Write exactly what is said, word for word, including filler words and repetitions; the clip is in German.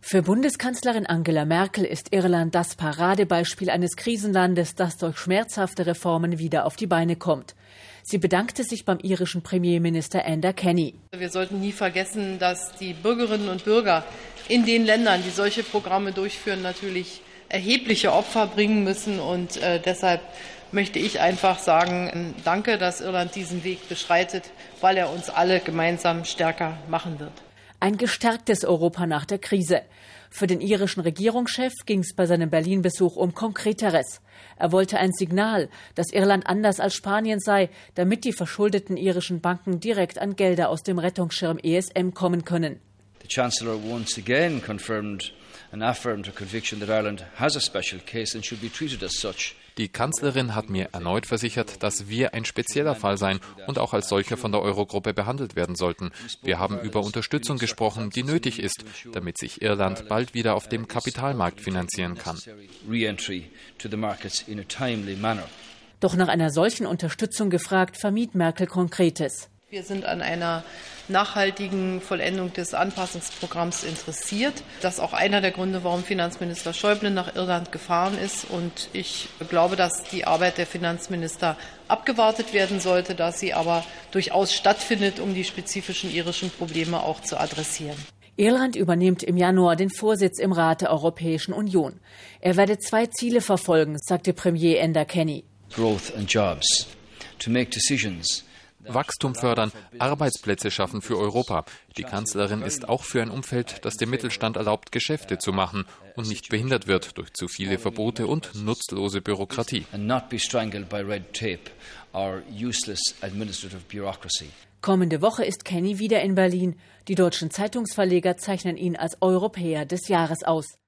Für Bundeskanzlerin Angela Merkel ist Irland das Paradebeispiel eines Krisenlandes, das durch schmerzhafte Reformen wieder auf die Beine kommt. Sie bedankte sich beim irischen Premierminister Enda Kenny. Wir sollten nie vergessen, dass die Bürgerinnen und Bürger in den Ländern, die solche Programme durchführen, natürlich erhebliche Opfer bringen müssen. Und äh, deshalb möchte ich einfach sagen, danke, dass Irland diesen Weg beschreitet, weil er uns alle gemeinsam stärker machen wird. Ein gestärktes Europa nach der Krise. Für den irischen Regierungschef ging es bei seinem Berlin-Besuch um Konkreteres. Er wollte ein Signal, dass Irland anders als Spanien sei, damit die verschuldeten irischen Banken direkt an Gelder aus dem Rettungsschirm E S M kommen können. The Chancellor once again confirmed and affirmed her conviction that Ireland has a special case and should be treated as such. Die Kanzlerin hat mir erneut versichert, dass wir ein spezieller Fall seien und auch als solcher von der Eurogruppe behandelt werden sollten. Wir haben über Unterstützung gesprochen, die nötig ist, damit sich Irland bald wieder auf dem Kapitalmarkt finanzieren kann. Doch nach einer solchen Unterstützung gefragt, vermied Merkel Konkretes. Wir sind an einer nachhaltigen Vollendung des Anpassungsprogramms interessiert. Das ist auch einer der Gründe, warum Finanzminister Schäuble nach Irland gefahren ist. Und ich glaube, dass die Arbeit der Finanzminister abgewartet werden sollte, dass sie aber durchaus stattfindet, um die spezifischen irischen Probleme auch zu adressieren. Irland übernimmt im Januar den Vorsitz im Rat der Europäischen Union. Er werde zwei Ziele verfolgen, sagte Premier Enda Kenny. Growth and jobs. To make decisions. Wachstum fördern, Arbeitsplätze schaffen für Europa. Die Kanzlerin ist auch für ein Umfeld, das dem Mittelstand erlaubt, Geschäfte zu machen und nicht behindert wird durch zu viele Verbote und nutzlose Bürokratie. Kommende Woche ist Kenny wieder in Berlin. Die deutschen Zeitungsverleger zeichnen ihn als Europäer des Jahres aus.